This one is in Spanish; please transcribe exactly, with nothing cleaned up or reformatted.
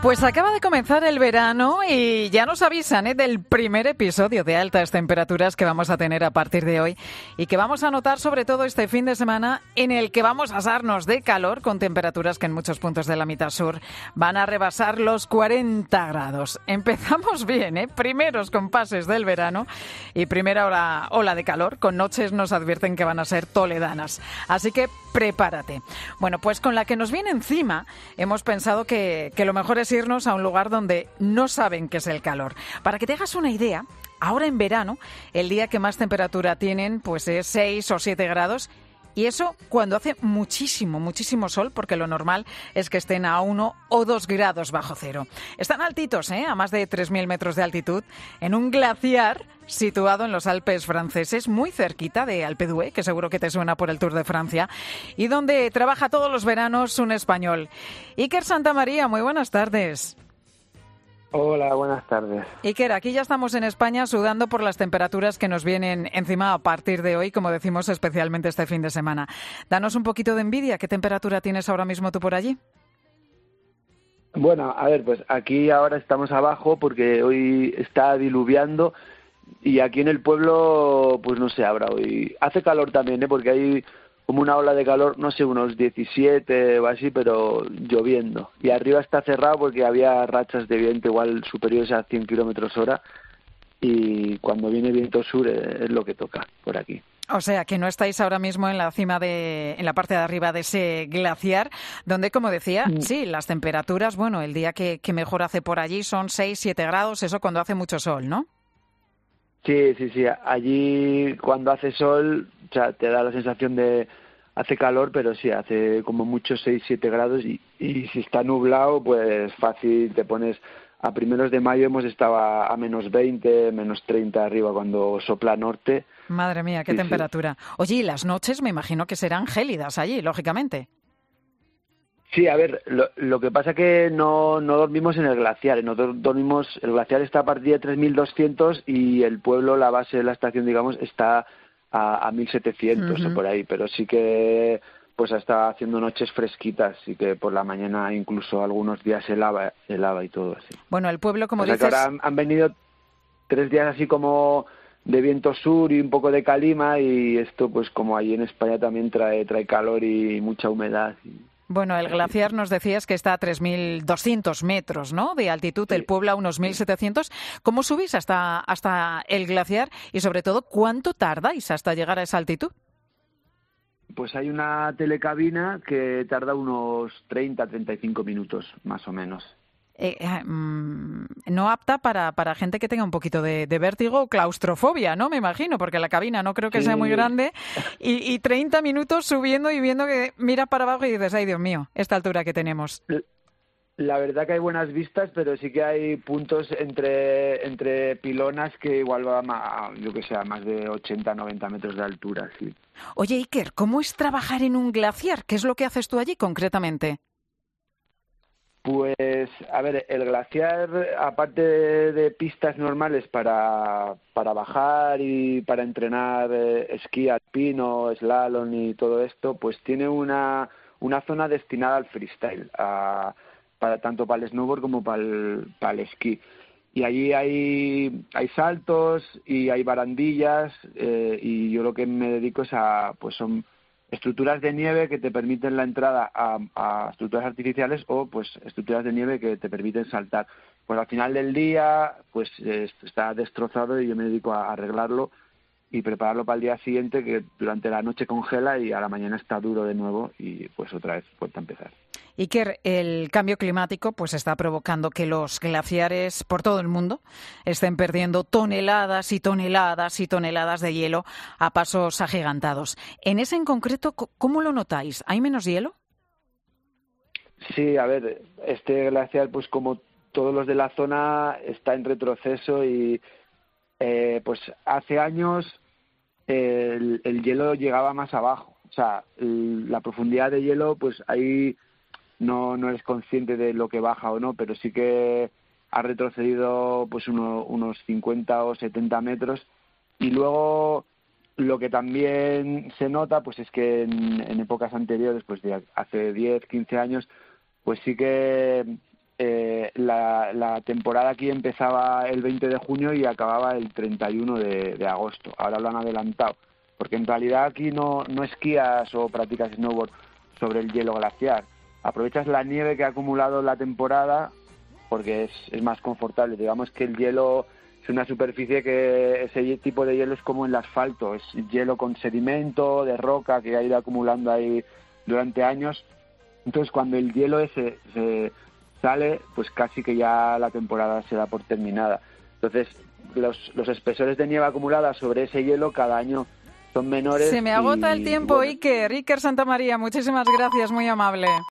Pues acaba de comenzar el verano y ya nos avisan ¿eh? del primer episodio de altas temperaturas que vamos a tener a partir de hoy y que vamos a notar sobre todo este fin de semana en el que vamos a asarnos de calor con temperaturas que en muchos puntos de la mitad sur van a rebasar los cuarenta grados. Empezamos bien, ¿eh? Primeros compases del verano y primera ola, ola de calor, con noches nos advierten que van a ser toledanas. Así que prepárate. Bueno, pues con la que nos viene encima hemos pensado que, que lo mejor es irnos a un lugar donde no saben qué es el calor. Para que te hagas una idea, ahora en verano, el día que más temperatura tienen pues es seis o siete grados. Y eso cuando hace muchísimo, muchísimo sol, porque lo normal es que estén a uno o dos grados bajo cero. Están altitos, ¿eh? A más de tres mil metros de altitud, en un glaciar situado en los Alpes franceses, muy cerquita de Alpe d'Huez, que seguro que te suena por el Tour de Francia, y donde trabaja todos los veranos un español. Iker Santamaría, muy buenas tardes. Hola, buenas tardes. Iker, aquí ya estamos en España sudando por las temperaturas que nos vienen encima a partir de hoy, como decimos, especialmente este fin de semana. Danos un poquito de envidia. ¿Qué temperatura tienes ahora mismo tú por allí? Bueno, a ver, pues aquí ahora estamos abajo porque hoy está diluviando y aquí en el pueblo, pues no sé, habrá hoy... Hace calor también, ¿eh? Porque hay como una ola de calor, no sé, unos diecisiete o así, pero lloviendo. Y arriba está cerrado porque había rachas de viento igual superiores a cien kilómetros hora y cuando viene viento sur es lo que toca por aquí. O sea, que no estáis ahora mismo en la cima de, en la parte de arriba de ese glaciar, donde, como decía, mm. sí, las temperaturas, bueno, el día que, que mejor hace por allí son seis, siete grados, eso cuando hace mucho sol, ¿no? Sí, sí, sí. Allí cuando hace sol, o sea, te da la sensación de hace calor, pero sí, hace como mucho seis, siete grados y, y si está nublado, pues fácil te pones... A primeros de mayo hemos estado a, a menos veinte, menos treinta arriba cuando sopla norte. Madre mía, qué sí, temperatura. Sí. Oye, y las noches me imagino que serán gélidas allí, lógicamente. Sí, a ver, lo, lo que pasa es que no, no dormimos en el glaciar, nosotros dormimos, el glaciar está a partir de tres mil doscientos y el pueblo, la base de la estación, digamos, está a, a mil setecientos uh-huh. o por ahí, pero sí que pues está haciendo noches fresquitas y que por la mañana incluso algunos días helaba, helaba y todo así. Bueno, el pueblo, como o sea dices... que ahora han, han venido tres días así como de viento sur y un poco de calima y esto pues como allí en España también trae, trae calor y mucha humedad y... Bueno, el glaciar nos decías que está a tres mil doscientos metros, ¿no?, de altitud, sí. El pueblo a unos mil setecientos. ¿Cómo subís hasta, hasta el glaciar? Y sobre todo, ¿cuánto tardáis hasta llegar a esa altitud? Pues hay una telecabina que tarda unos treinta a treinta y cinco minutos, más o menos. Eh, eh, mmm, no apta para, para gente que tenga un poquito de, de vértigo o claustrofobia, ¿no? Me imagino, porque la cabina no creo que sí. sea muy grande. Y, y treinta minutos subiendo y viendo que miras para abajo y dices, ay, Dios mío, esta altura que tenemos. La verdad que hay buenas vistas, pero sí que hay puntos entre entre pilonas que igual va a, yo que sé, a más de ochenta, noventa metros de altura, sí. Oye, Iker, ¿cómo es trabajar en un glaciar? ¿Qué es lo que haces tú allí concretamente? Pues, a ver, el glaciar, aparte de, de pistas normales para, para bajar y para entrenar eh, esquí alpino, slalom y todo esto, pues tiene una, una zona destinada al freestyle, a, para tanto para el snowboard como para el, para el esquí. Y allí hay, hay saltos y hay barandillas eh, y yo lo que me dedico es a, pues son estructuras de nieve que te permiten la entrada a, a estructuras artificiales o pues estructuras de nieve que te permiten saltar. Pues al final del día pues eh, está destrozado y yo me dedico a arreglarlo y prepararlo para el día siguiente, que durante la noche congela y a la mañana está duro de nuevo y pues otra vez vuelta a empezar. Iker, el cambio climático pues está provocando que los glaciares por todo el mundo estén perdiendo toneladas y toneladas y toneladas de hielo a pasos agigantados. En ese en concreto, ¿cómo lo notáis? ¿Hay menos hielo? Sí, a ver, este glaciar, pues como todos los de la zona, está en retroceso y eh, pues hace años eh, el, el hielo llegaba más abajo. O sea, el, la profundidad de hielo, pues ahí no no eres consciente de lo que baja o no, pero sí que ha retrocedido pues uno, unos cincuenta o setenta metros. Y luego lo que también se nota pues es que en, en épocas anteriores, pues de hace diez, quince años, pues sí que eh, la, la temporada aquí empezaba el veinte de junio y acababa el treinta y uno de, de agosto. Ahora lo han adelantado, porque en realidad aquí no, no esquías o practicas snowboard sobre el hielo glaciar. Aprovechas la nieve que ha acumulado la temporada porque es, es más confortable. Digamos que el hielo es una superficie que ese tipo de hielo es como el asfalto, es hielo con sedimento, de roca que ha ido acumulando ahí durante años. Entonces cuando el hielo ese se sale, pues casi que ya la temporada se da por terminada. Entonces los, los espesores de nieve acumulada sobre ese hielo cada año son menores. Se me agota y, el tiempo, bueno. Iker. Iker Santamaría, muchísimas gracias, muy amable.